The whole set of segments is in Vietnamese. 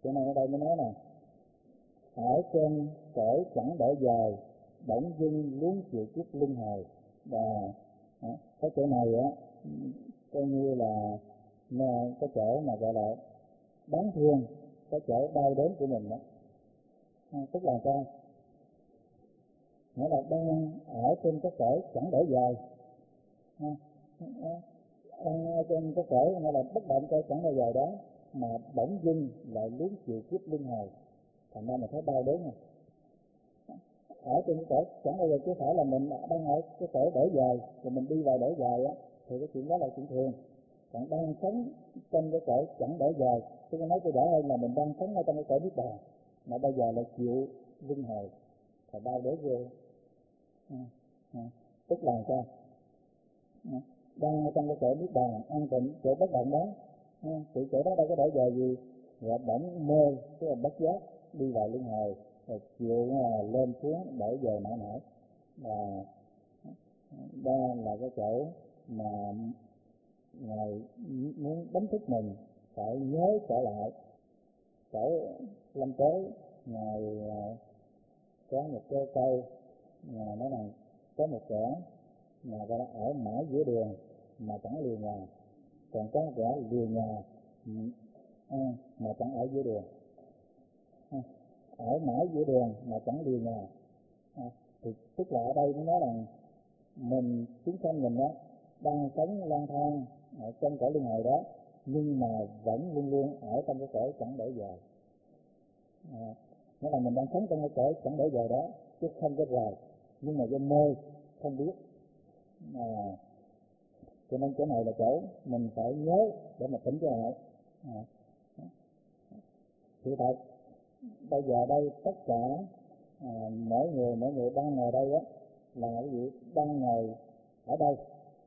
Cho nên ở đây mới nói nè, ở trên cõi chẳng đổi dài, bỗng dưng luống chịu kiếp luân hồi. Và cái chỗ này á coi như là cái chỗ mà gọi là đáng thương, cái chỗ đau đớn của mình đó. Tức là sao? Nghĩa là đang ở trên cái cõi chẳng đổi dài, trên cái cõi gọi là bất động cõi chẳng đổi dài đó, mà bỗng dưng lại luống chịu kiếp luân hồi, thành ra mình thấy đau đớn. Ở trên cái cõi chẳng đổi dài chứ phải là mình đang ở cái cõi đổi dài rồi mình đi vào đổi dài á, thì cái chuyện đó là chuyện thường. Còn đang sống trong cái cõi chẳng đổi dài, tôi nói tôi rõ hơn là mình đang sống ở trong cái cõi niết bàn, mà bây giờ là chịu luân hồi, thì đau đớn ghê. Tức là sao? Đang ở trong cái cõi niết bàn an tịnh, chỗ bất động đó, thì chỗ đó đâu có đổi dài gì, rồi bỗng mê, tức là bất giác đi vào luân hồi, rồi chịu lên xuống đổi về mãi mãi. Và đó là cái chỗ mà Ngài muốn đánh thức mình phải nhớ trở lại. Chỗ Lâm Tế Ngài có một cái câu Ngài nói rằng có một kẻ mà gọi là ở mãi giữa đường mà chẳng lìa nhà, còn có một kẻ lìa nhà mà chẳng ở giữa đường. Ở mãi giữa đường mà chẳng lìa nhà, thì tức là ở đây nó nói rằng mình chúng sanh mình đó đang sống lang thang ở trong cõi luân hồi đó, nhưng mà vẫn luôn luôn ở trong cái cõi chẳng đổi dài. Nghĩa là mình đang sống trong cái cõi chẳng đổi dài đó chứ không có rời, nhưng mà do mê không biết. Cho nên cái này là chỗ mình phải nhớ để mà tỉnh trở lại. Sự thật bây giờ đây tất cả mỗi người đang ngồi đây á là cái gì? Đang ngồi ở đây.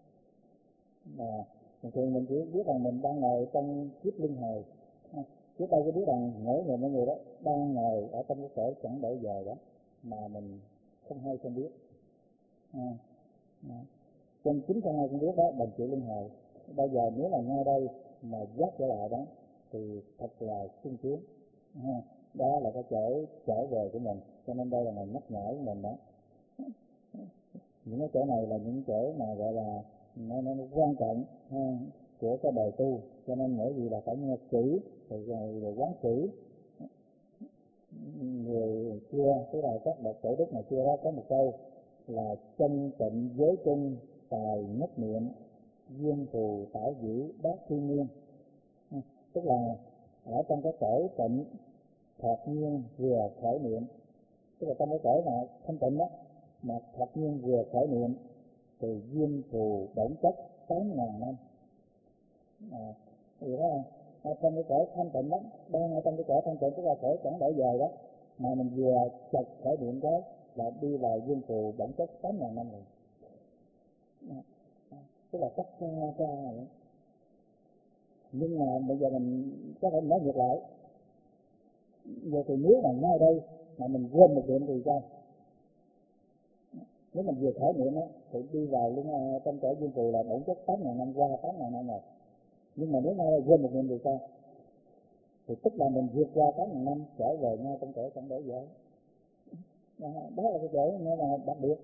Thường mình chỉ biết rằng mình đang ngồi trong kiếp luân hồi, chứ đâu có biết rằng mỗi người đó đang ngồi ở trong cái cõi chẳng đổi dài đó mà mình không hay không biết. Trong chính không hay không biết đó bằng chịu luân hồi. Bây giờ nếu là ngay đây mà dắt trở lại đó thì thật là sung sướng. Đó là cái chỗ trở về của mình. Cho nên đây là mình nhắc nhở của mình đó. Những cái chỗ này là những chỗ mà gọi là nó quan trọng của cái đời tu. Cho nên mỗi gì là phải nghe kỹ rồi quán kỹ. Người xưa, tức là các bậc tổ đức ngày xưa đó có một câu là chân tịnh giới chung tài nhất niệm, duyên phù tảo dữ bát thiên nhiên. Tức là ở trong cái cõi tịnh thật nhiên vừa khởi niệm, tức là trong cái cõi mà thanh tịnh đó mà thật nhiên vừa khởi niệm thì duyên phù bổn chất 8.000 năm. Thì đó ở trong cái cõi thanh tịnh đó, đang ở trong cái cõi thanh tịnh tức là cõi chẳng đổi dài đó, mà mình vừa chợt khởi niệm cái là đi vào duyên phù bổn chất 8.000 năm rồi. Tức là chắc xa rồi. Nhưng mà bây giờ mình có thể nói ngược lại. Giờ thì nếu mà ngay đây mà mình quên một niệm thì sao? Nếu mình vừa khởi niệm á thì đi vào luôn trong cõi duyên phù là bổn chất 8.000 năm qua 8.000 năm rồi. Nhưng mà nếu ngay đây quên một niệm thì sao? Thì tức là mình vượt qua 8.000 năm trở về ngay trong cõi chẳng đổi dài. Đó là cái chỗ nó là đặc biệt.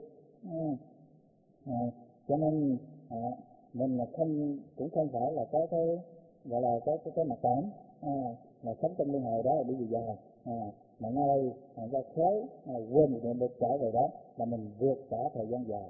Cho nên mình là cũng không phải là có cái gọi là cái mặc cảm là sống trong luân hồi đó là đi về dài, mà ngay đây ra khói quên một niệm được trở về đó là mình vượt cả thời gian dài.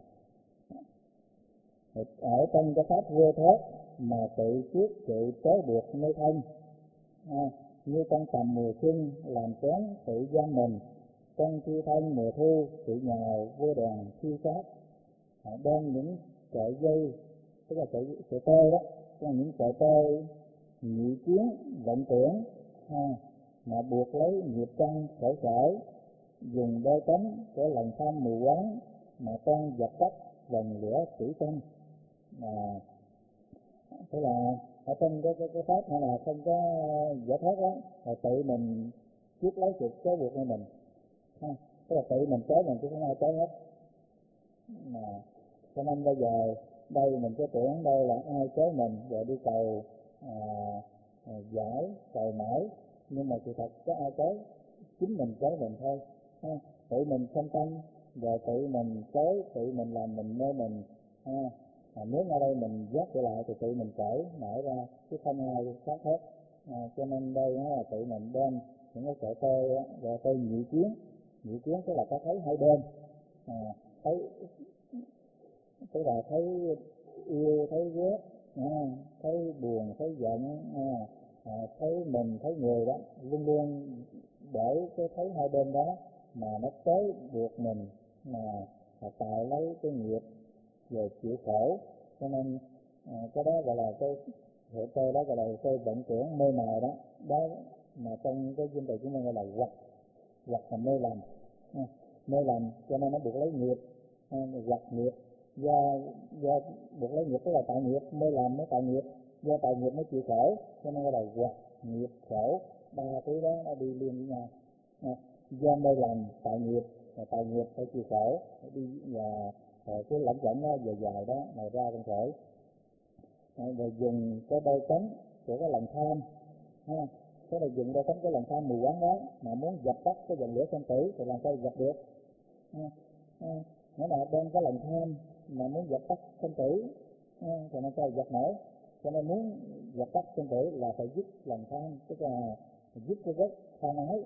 Ở trong cái pháp vô thoát mà tự chuốc chịu trói buộc nơi thân, như con tầm mùa xuân làm chén tự giam mình, con thiêu thân mùa thu tự nhào vô đèn thiêu sát, đem những sợi dây tức là sợi tơ đó, tức là những sợi tơ nhị kiến vọng tưởng mà buộc lấy nghiệp căn khổ sở, dùng đôi cánh của lòng tham mù quáng mà con dập tắt vòng lửa tử tâm. Tức là ở trong cái pháp này là không có giải thoát đó, là tự mình chuốc lấy sự trói buộc của mình, tức là tự mình trói mình chứ không ai trói hết. Cho nên bây giờ đây mình cứ tưởng đây là ai trói mình rồi đi cầu giải cầu mãi, nhưng mà sự thật có ai tới, chính mình tới mình thôi. Tự mình không tâm, rồi tự mình tới, tự mình làm mình mê mình. Nếu ở đây mình dắt trở lại thì tự mình cởi mở ra, chứ không ai khác hết. Cho nên đây là tự mình đem những cái sợi tơ, rồi tơ nhị kiến tức là có thấy hai bên, thấy tức là thấy yêu, thấy ghét, thấy buồn, thấy giận, thấy mình, thấy người đó, luôn luôn để cái thấy hai bên đó mà nó tới buộc mình, mà tạo lấy cái nghiệp về chịu khổ. Cho nên cái đó gọi là cái hệ tơ đó, gọi là tơ vận chuyển mê mờ đó. Đó mà trong cái kinh từ chúng ta gọi là hoặc là mê lầm. Mê lầm cho nên nó buộc lấy nghiệp, hoặc nghiệp do buộc lấy nghiệp tức là tạo nghiệp, mê lầm mới tạo nghiệp, do tạo nghiệp mới chịu khổ, cho nên gọi là hoặc nghiệp khổ. Ba thứ đó nó đi liền với nhau. Do mê lầm tạo nghiệp, và tạo nghiệp phải chịu khổ, phải đi và cái lẫn quẩn đó dài dài đó mà ra trong khổ. Rồi dùng cái đôi cánh của cái lòng tham, thế là dùng đôi cánh cái lòng tham mù quáng đó mà muốn dập tắt cái dòng lửa sinh tử thì làm sao dập được? Nếu mà đem cái lòng tham mà muốn dập tắt sinh tử thì làm sao dập nổi? Cho nên muốn dập tắt sinh tử là phải dứt lòng tham, tức là dứt cái gốc tham ái.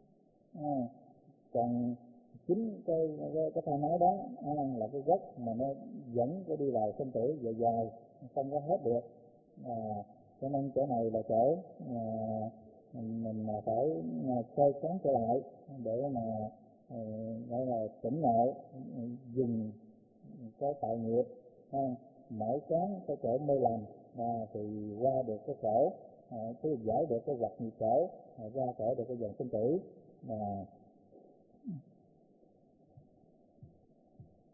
Còn chính cái tham ái đó là cái gốc mà nó dẫn cái đi vào sinh tử dài dài không có hết được. Cho nên chỗ này là chỗ mình phải soi sáng trở lại để mà gọi là tỉnh ngộ, dùng cái tạo nghiệp mở sáng cái chỗ mê lầm thì qua được cái khổ, cứ giải được cái hoặc nghiệp khổ, ra khỏi được cái dòng sinh tử.